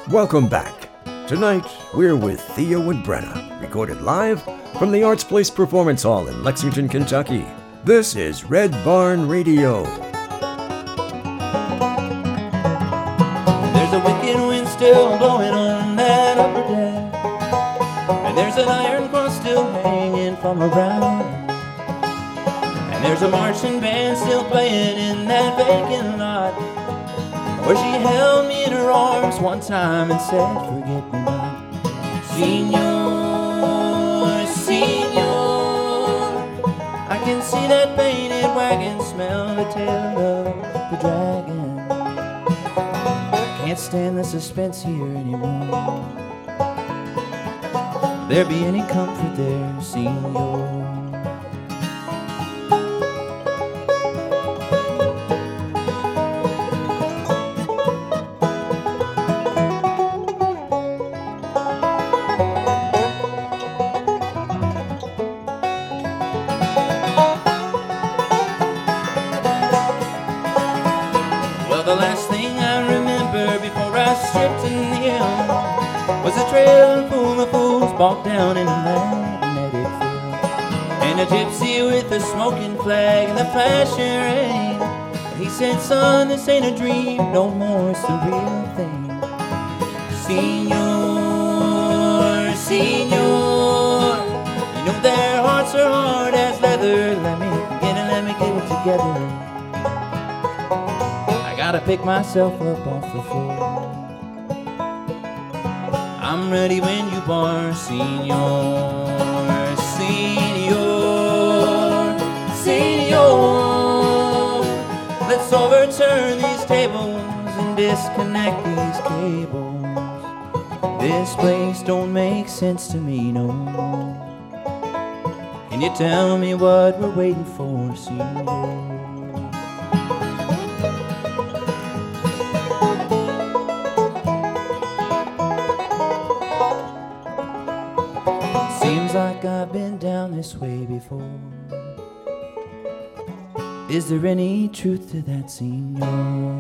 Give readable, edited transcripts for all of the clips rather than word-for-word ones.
Welcome back. Tonight, we're with Theo and Brenna, recorded live from the Arts Place Performance Hall in Lexington, Kentucky. This is Red Barn Radio. There's a wicked wind still blowing on that upper deck, and there's an iron cross still hanging from her brow, and there's a marching band still playing in that vacant lot, where she held me in her arms one time and said, "Forget me not, Senor, Senor." I can see that painted wagon, smell the tail of the dragon. Can't stand the suspense here anymore. Will there be any comfort there, Senor? The last thing I remember before I stripped in the end was a trail full of fools bogged down in a magnetic field, and a gypsy with a smoking flag and the flashing rain. He said, "Son, this ain't a dream no more, it's the real thing. Senor, Senor, you know their hearts are hard as leather. Let me get it together. Gotta pick myself up off the floor. I'm ready when you are, Senor, Senor, Senor. Let's overturn these tables and disconnect these cables. This place don't make sense to me no more. Can you tell me what we're waiting for, Senor? Seems like I've been down this way before. Is there any truth to that, Senor?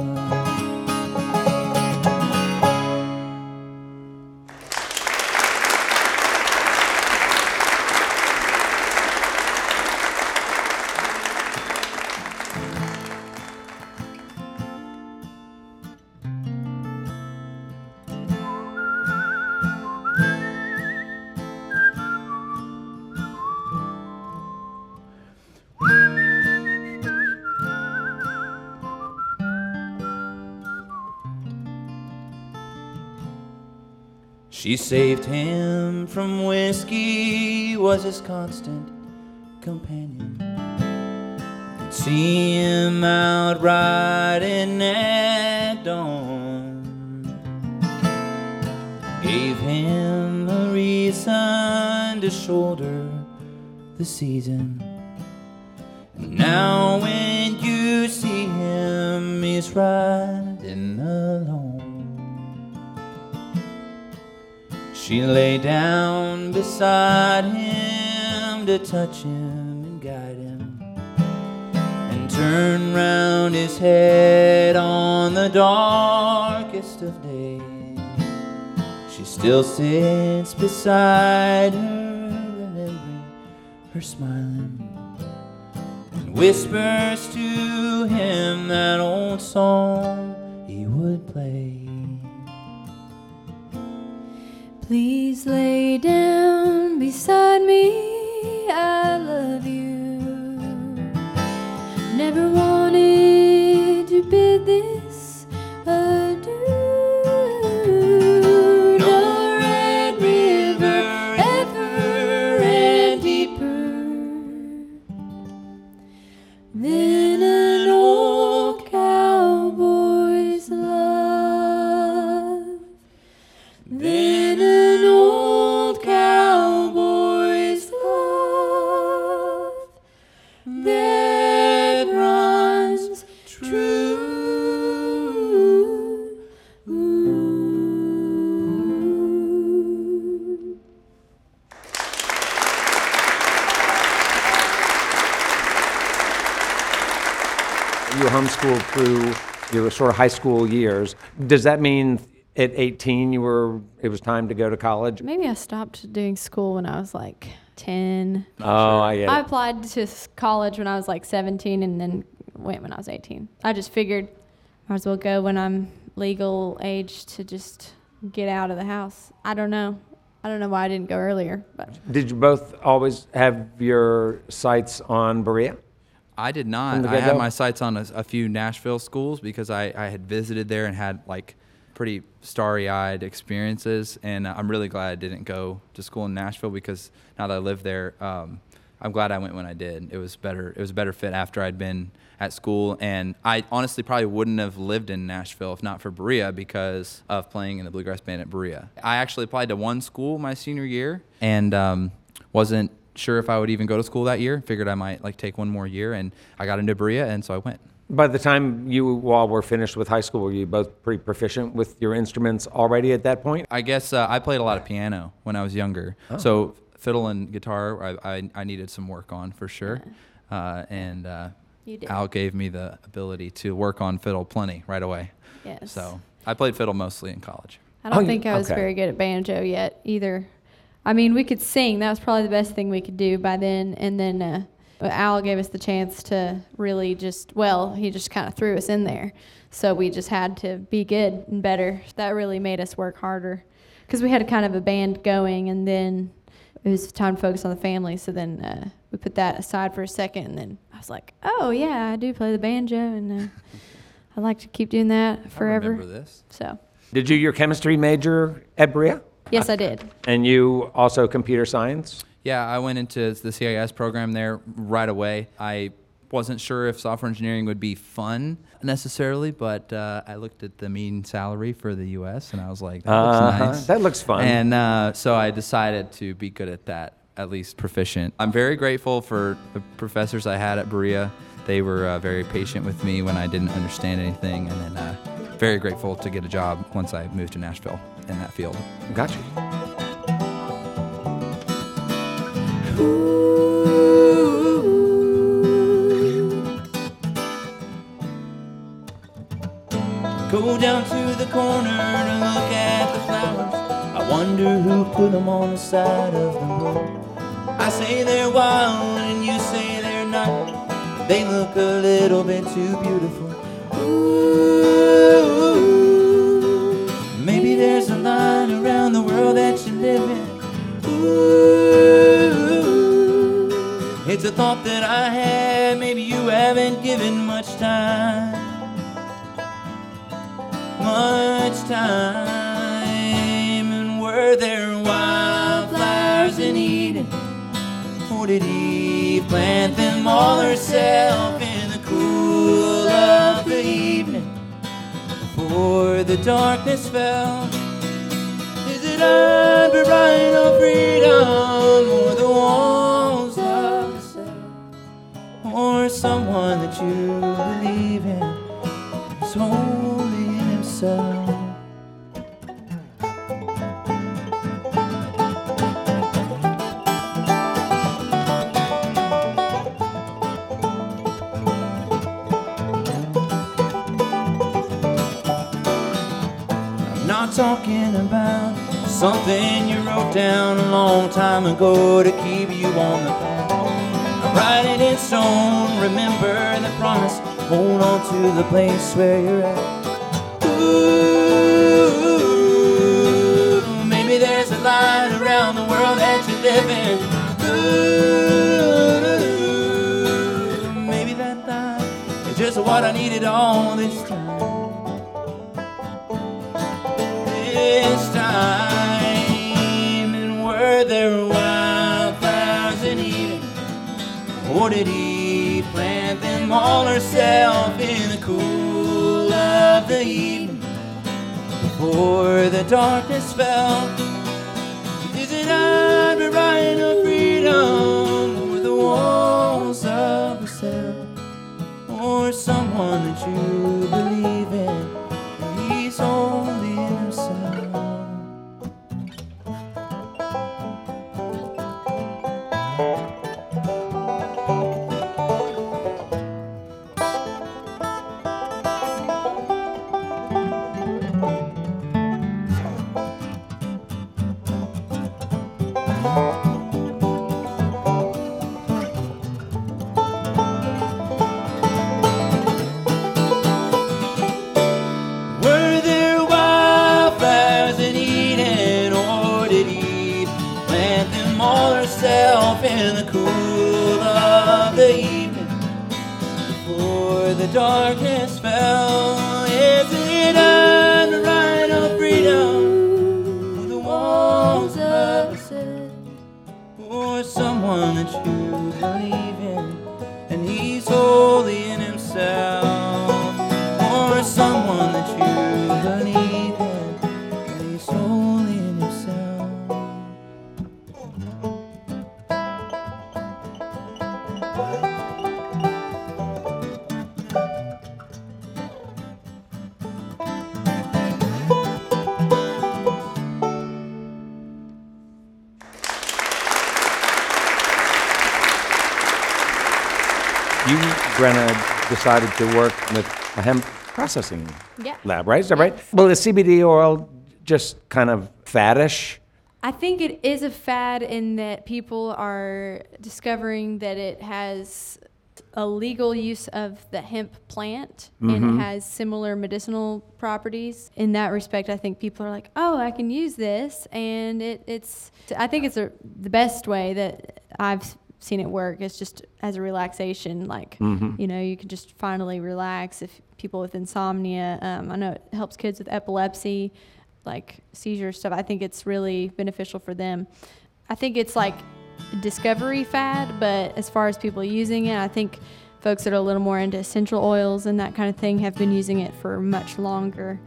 She saved him from whiskey, was his constant companion. Could see him out riding at dawn. Gave him a reason to shoulder the season. And now when you see him, he's riding alone. She lay down beside him to touch him and guide him, and turn round his head on the darkest of days. She still sits beside her, remembering her smiling, and whispers to him that old song he would play. Please lay down beside me, I love you. Never wanted to bid this adieu. No red river ever ran deeper than an old cowboy's love. Than an old cowboy's love that runs true. You homeschooled through your sort of high school years. Does that mean at 18 it was time to go to college? Maybe I stopped doing school when I was like 10. Oh, I get I it. applied to college when I was like 17 and then went when I was 18. I just figured I might as well go when I'm legal age to just get out of the house. I don't know why I didn't go earlier. But Did you both always have your sights on Berea? I did From not. the I had get-go? my sights on a few Nashville schools because I had visited there and had like pretty starry-eyed experiences. And I'm really glad I didn't go to school in Nashville because now that I live there, I'm glad I went when I did. It was better. It was a better fit after I'd been at school. And I honestly probably wouldn't have lived in Nashville if not for Berea because of playing in the bluegrass band at Berea. I actually applied to one school my senior year and wasn't sure if I would even go to school that year. Figured I might like take one more year, and I got into Berea, and so I went. By the time you all were finished with high school, were you both pretty proficient with your instruments already at that point? I guess I played a lot of piano when I was younger, so fiddle and guitar I needed some work on for sure, and you did. Al gave me the ability to work on fiddle plenty right away. Yes. So I played fiddle mostly in college. I don't Oh, think I was okay. very good at banjo yet either. I mean, we could sing. That was probably the best thing we could do by then. And then Al gave us the chance to really he just kind of threw us in there. So we just had to be good and better. That really made us work harder because we had kind of a band going, and then it was time to focus on the family. So then we put that aside for a second, and then I was like, oh, yeah, I do play the banjo, and I'd like to keep doing that forever. I remember this. So, Did you your chemistry major at Berea? yes, I did. And you also computer science? Yeah, I went into the CIS program there right away. I wasn't sure if software engineering would be fun necessarily, but I looked at the mean salary for the U.S. and I was like, that looks nice. That looks fun. And so I decided to be good at that, at least proficient. I'm very grateful for the professors I had at Berea. They were very patient with me when I didn't understand anything, and then very grateful to get a job once I moved to Nashville in that field. Got you. Go down to the corner to look at the flowers. I wonder who put them on the side of the road. I say they're wild and you say they're not. They look a little bit too beautiful. Ooh, maybe there's a line around the world that you live in. Ooh, it's a thought that I had. Maybe you haven't given much time. And were there wildflowers in Eden, or did Eve plant them all herself in the cool of the evening before the darkness fell? Is it unbridled freedom, or the walls of the cell, or someone that you believe in is holy himself? Not talking about something you wrote down a long time ago to keep you on the path. I'm writing in stone, remember the promise, hold on to the place where you're at. Ooh, maybe there's a line around the world that you live in. Ooh, maybe that line is just what I needed all this time. This time, and were there wildflowers in Eden, or did Eve plant them all herself in the cool of the evening before the darkness fell? Is it unbridled freedom, or the walls of the cell, or someone that you believe in? He's only himself. Were there wildflowers in Eden, or did Eve plant them all herself in the cool of the evening before the darkness fell? Is it unbridled freedom with the walls of sin, or someone that you believe in and he's holy in himself, or someone that you believe in and he's holy in himself? You, Brenna, decided to work with a hemp processing Yeah. lab, right? Is that right? Well, is CBD oil just kind of faddish? I think it is a fad in that people are discovering that it has a legal use of the hemp plant and it has similar medicinal properties. In that respect, I think people are like, oh, I can use this. And I think it's the best way that I've seen it work is just as a relaxation. Like, you know, you can just finally relax. If people with insomnia, I know it helps kids with epilepsy, like seizure stuff. I think it's really beneficial for them. I think it's like a discovery fad, but as far as people using it, I think folks that are a little more into essential oils and that kind of thing have been using it for much longer.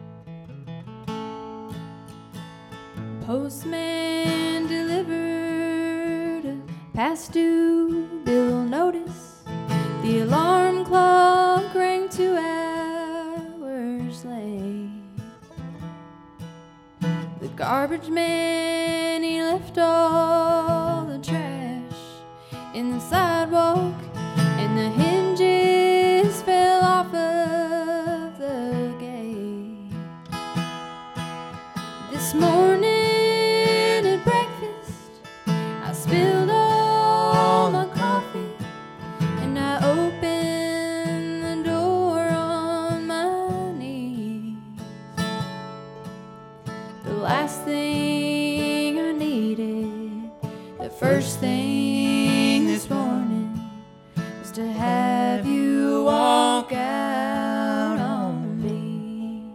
Postman delivered a past due bill notice. The alarm clock rang 2 hours late. The garbage man, he left all the trash in the sidewalk, and the hinges fell off of the gate. This morning at breakfast, I spilled all my coffee, and I opened the door on my knees. The last thing I needed, the first thing this morning, was to have you walk out on me.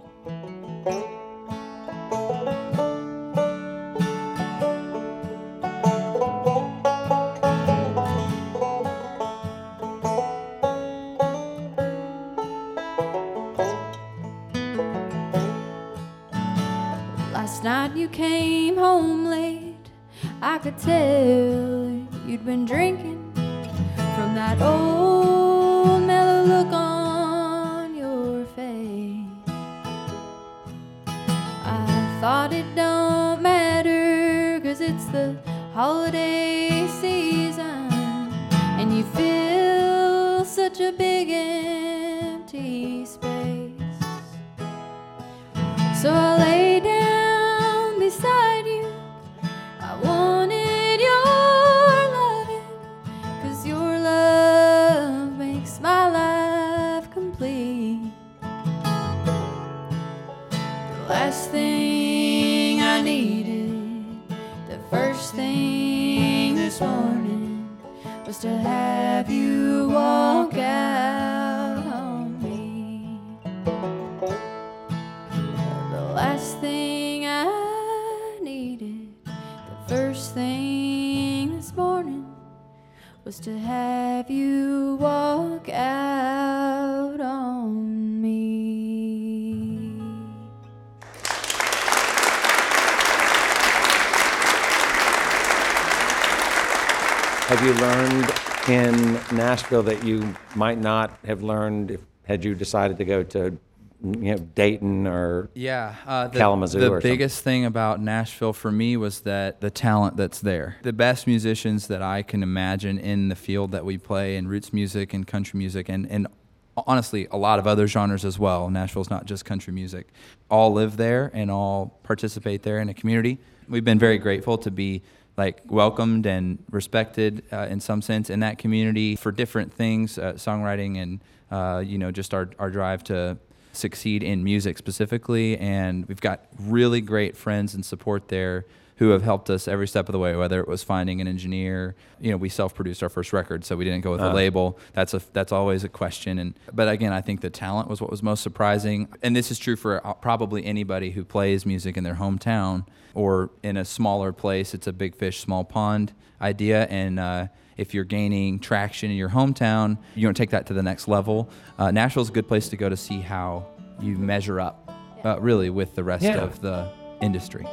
Last night you came home late. I could tell you'd been drinking from that old mellow look on your face. I thought it don't matter 'cause it's the holiday season and you fill such a big empty space. So I lay down beside you. I wanted your loving, 'cause your love makes my life complete. The last thing I needed, the first thing this morning, was to have you walk out on me. The last thing I needed, the first thing this morning, was to have you walk out on me. Have you learned in Nashville that you might not have learned had you decided to go to, Dayton or Kalamazoo the or something? biggest thing about Nashville for me was that the talent that's there. The best musicians that I can imagine in the field that we play in roots music and country music and honestly a lot of other genres as well. Nashville's not just country music. All live there and all participate there in a community. We've been very grateful to be like welcomed and respected in some sense in that community for different things, songwriting and just our drive to succeed in music specifically. And we've got really great friends and support there who have helped us every step of the way, whether it was finding an engineer. We self-produced our first record, so we didn't go with a label. That's always a question. But again, I think the talent was what was most surprising. And this is true for probably anybody who plays music in their hometown or in a smaller place. It's a big fish, small pond idea. And if you're gaining traction in your hometown, you want to take that to the next level. Nashville's a good place to go to see how you measure up, really, with the rest of the industry.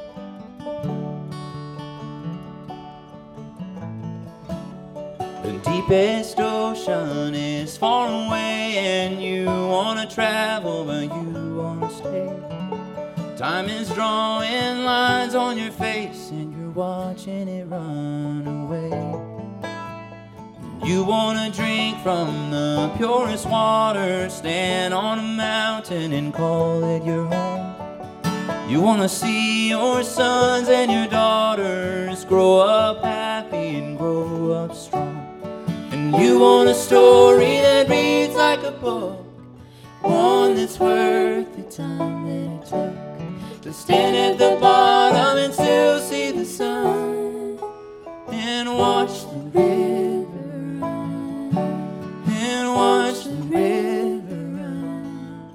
The deepest ocean is far away, and you wanna travel, but you wanna stay. Time is drawing lines on your face, and you're watching it run away. You wanna drink from the purest water, stand on a mountain and call it your home. You wanna see your sons and your daughters grow up happy and grow up strong. And you want a story that reads like a book, one that's worth the time that it took to stand at the bottom and still see the sun and watch the river run, and watch the river run.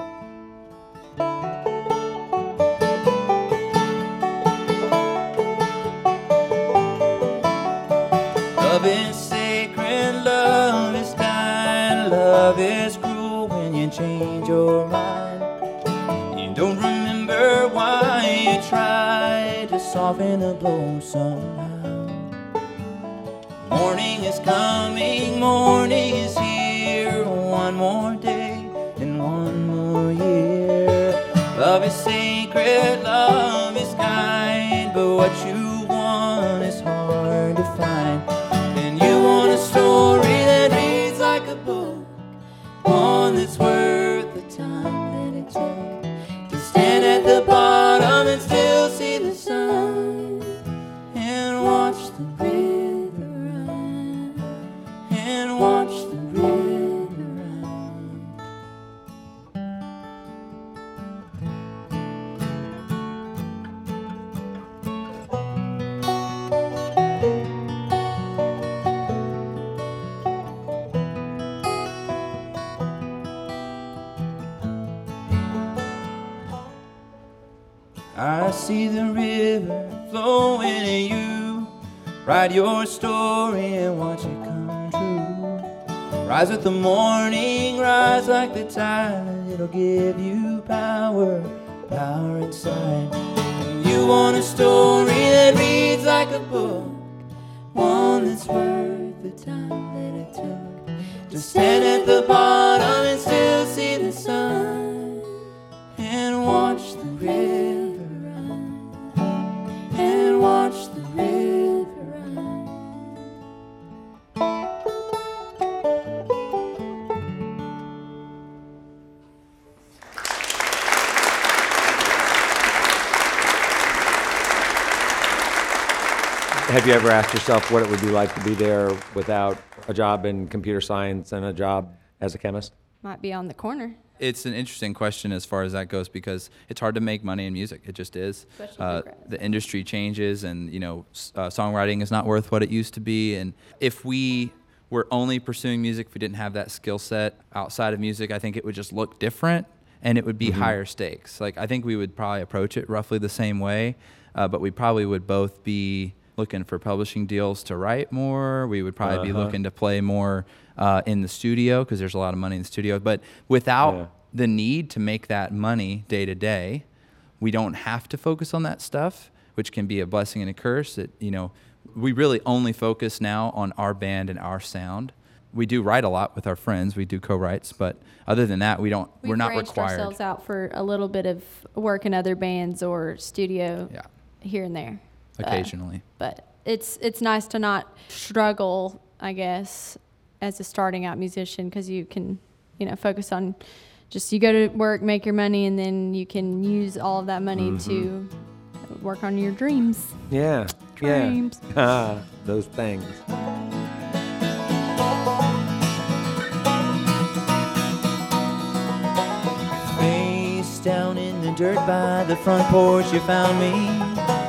Love is sacred, love is kind, love is cruel when you change your mind. You don't remember why you tried to soften the blow somehow. Morning is coming, morning is here, one more day and one more year. Love is sacred, love is kind, but what you want is hard to find. And you want a story that reads like a book, one that's worth the time that it took to stand at the bottom and still see the sun and watch the river run, and watch the river run. I see the river flowing and you write your story and watch it come true. Rise with the morning, rise like the tide, it'll give you power, power inside. And you want a story that reads like a book, one that's worth the time that it took to stand at the bottom and still see the sun and watch the river run, and watch the river run. Have you ever asked yourself what it would be like to be there without a job in computer science and a job as a chemist? Might be on the corner. It's an interesting question as far as that goes because it's hard to make money in music. It just is. The industry changes, and songwriting is not worth what it used to be. And if we were only pursuing music, if we didn't have that skill set outside of music, I think it would just look different, and it would be higher stakes. Like I think we would probably approach it roughly the same way, but we probably would both be looking for publishing deals to write more. We would probably be looking to play more in the studio because there's a lot of money in the studio. But without the need to make that money day to day, we don't have to focus on that stuff, which can be a blessing and a curse. That we really only focus now on our band and our sound. We do write a lot with our friends. We do co-writes, but other than that, we're not required. We've branched ourselves out for a little bit of work in other bands or studio here and there. Occasionally. But it's nice to not struggle, I guess, as a starting out musician, because you can, focus on just you go to work, make your money, and then you can use all of that money to work on your dreams. Yeah. dreams. Yeah. Those things. Face down in the dirt by the front porch, you found me.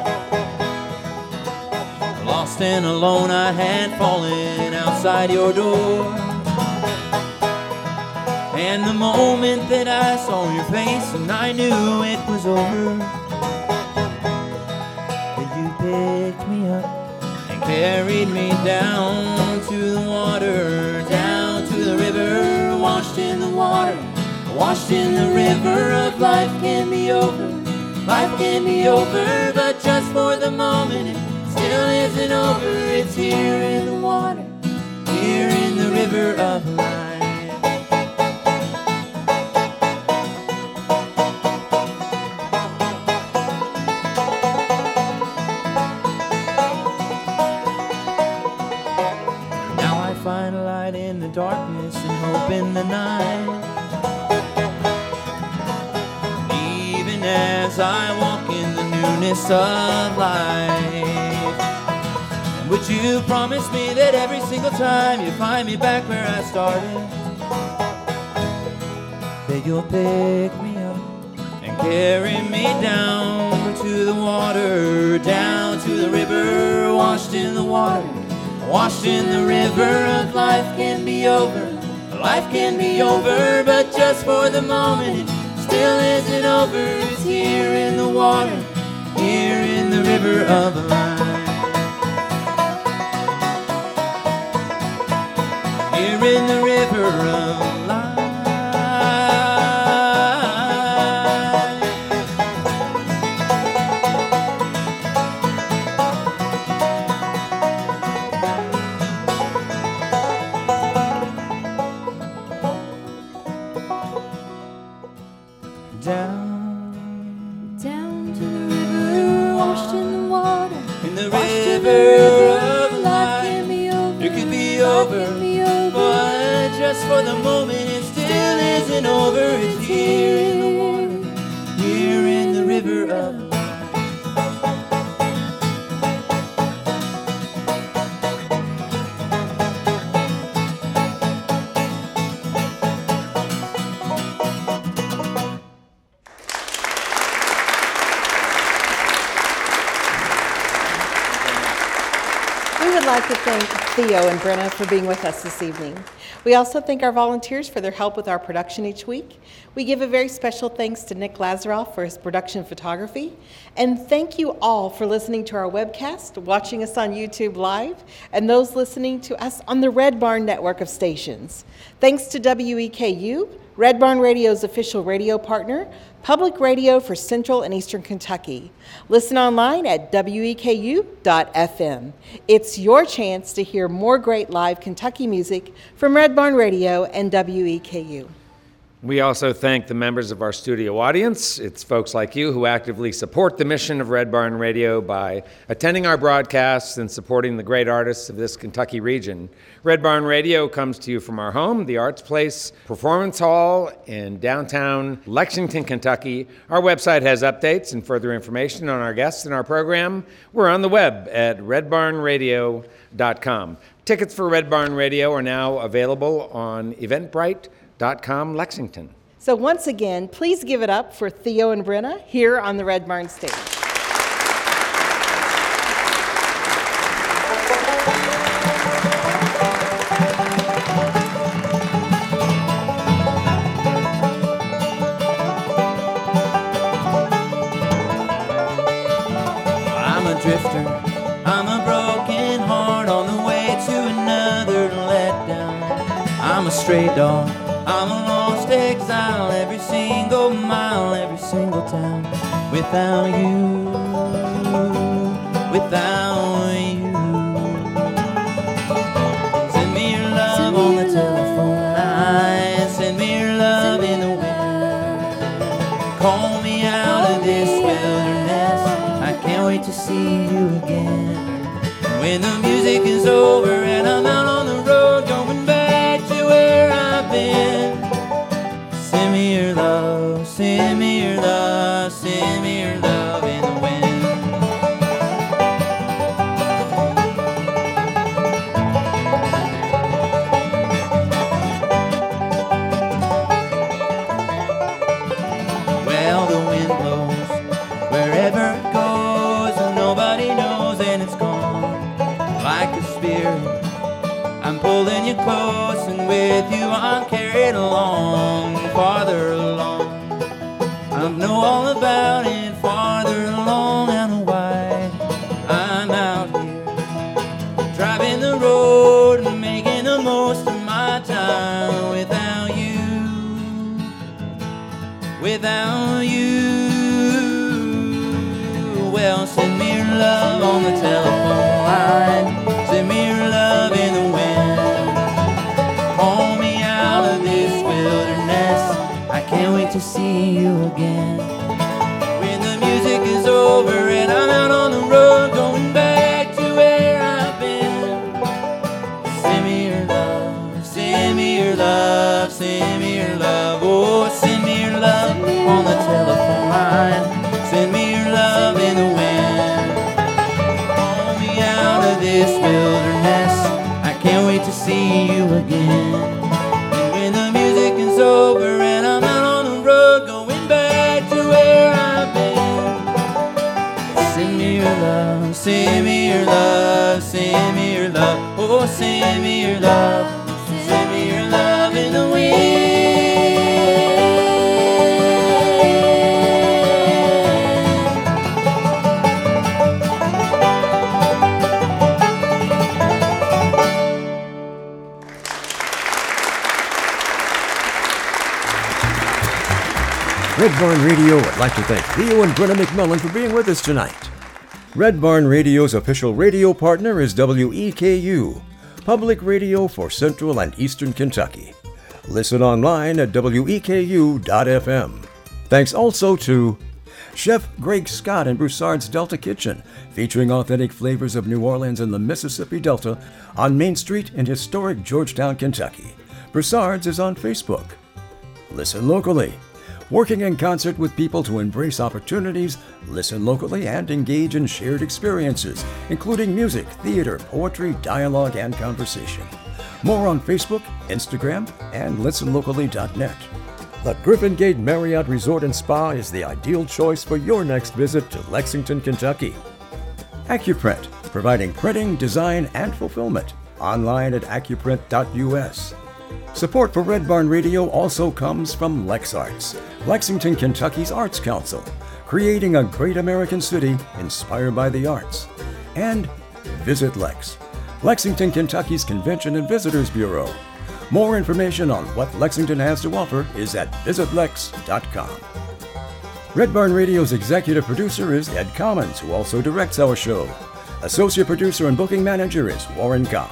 Lost and alone, I had fallen outside your door. And the moment that I saw your face, and I knew it was over, that you picked me up and carried me down to the water, down to the river, washed in the water, washed in the river of life. Can be over, life can be over, but just for the moment it still isn't over. It's here in the water, here in the river of life. Find a light in the darkness and hope in the night. Even as I walk in the newness of life, would you promise me that every single time you find me back where I started, that you'll pick me up and carry me down to the water, down to the river, washed in the water, washed in the river of life. Can be over, life can be over, but just for the moment it still isn't over. It's here in the water, here in the river of life. Here in the river of life. Down to the river, washed in the water, in the river of life. It could be over, but just for the moment it still isn't over. It's here in the water, here in the river of life. We would like to thank Theo and Brenna for being with us this evening. We also thank our volunteers for their help with our production each week. We give a very special thanks to Nick Lazaroff for his production photography. And thank you all for listening to our webcast, watching us on YouTube Live, and those listening to us on the Red Barn network of stations. Thanks to WEKU, Red Barn Radio's official radio partner, public radio for Central and Eastern Kentucky. Listen online at weku.fm. It's your chance to hear more great live Kentucky music from Red Barn Radio and WEKU. We also thank the members of our studio audience. It's folks like you who actively support the mission of Red Barn Radio by attending our broadcasts and supporting the great artists of this Kentucky region. Red Barn Radio comes to you from our home, the Arts Place Performance Hall in downtown Lexington, Kentucky. Our website has updates and further information on our guests and our program. We're on the web at redbarnradio.com. Tickets for Red Barn Radio are now available on Eventbrite.com Lexington. So once again, please give it up for Theo and Brenna here on the Red Barn stage. I'm a drifter, I'm a broken heart on the way to another letdown. I'm a stray dog, I'm a lost exile, every single mile, every single town. Without you, without you. Send me your love on the telephone line, send me your love in the wind. Call me out of this wilderness, I can't wait to see you again. When the music is over and I'm out on the road, going back to where I've been. Send me your love, send me your love, send me your love in the wind. holding you close, and with you I'm carried along, farther along. I know all about it, farther along and wide. I'm out here, driving the road and making the most of my time without you, without you. Well, send me your love on the telephone line, send me your love in the wind. Pull me out of this wilderness, I can't wait to see you again. When the music is over and I'm out on the road, going back to where I've been. Send me your love, send me your love, send me your love. Oh, send me your love on the telephone line, send me your love in the wind. Pull me out of this wilderness, I can't wait to see you again. And when the music is over and I'm out on the road, going back to where I've been. Send me your love, send me your love, send me your love. Oh, send me your love, send me your love in the wind. Red Barn Radio would like to thank Theo and Brenna McMillan for being with us tonight. Red Barn Radio's official radio partner is WEKU, public radio for Central and Eastern Kentucky. Listen online at weku.fm. Thanks also to Chef Greg Scott and Broussard's Delta Kitchen, featuring authentic flavors of New Orleans and the Mississippi Delta on Main Street in historic Georgetown, Kentucky. Broussard's is on Facebook. Listen locally. Working in concert with people to embrace opportunities, listen locally, and engage in shared experiences, including music, theater, poetry, dialogue, and conversation. More on Facebook, Instagram, and listenlocally.net. The Griffin Gate Marriott Resort and Spa is the ideal choice for your next visit to Lexington, Kentucky. Accuprint, providing printing, design, and fulfillment. Online at accuprint.us. Support for Red Barn Radio also comes from LexArts, Lexington, Kentucky's Arts Council, creating a great American city inspired by the arts. And Visit Lex, Lexington, Kentucky's Convention and Visitors Bureau. More information on what Lexington has to offer is at visitlex.com. Red Barn Radio's executive producer is Ed Commons, who also directs our show. Associate producer and booking manager is Warren Cobb.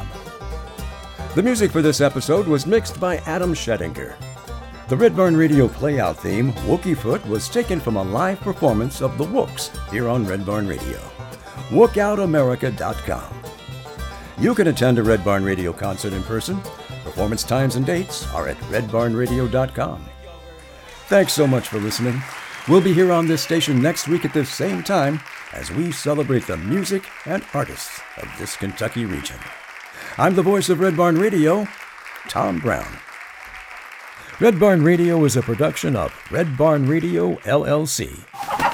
The music for this episode was mixed by Adam Schettinger. The Red Barn Radio playout theme, Wookie Foot, was taken from a live performance of the Wooks here on Red Barn Radio. WookOutAmerica.com. You can attend a Red Barn Radio concert in person. Performance times and dates are at redbarnradio.com. Thanks so much for listening. We'll be here on this station next week at this same time as we celebrate the music and artists of this Kentucky region. I'm the voice of Red Barn Radio, Tom Brown. Red Barn Radio is a production of Red Barn Radio, LLC.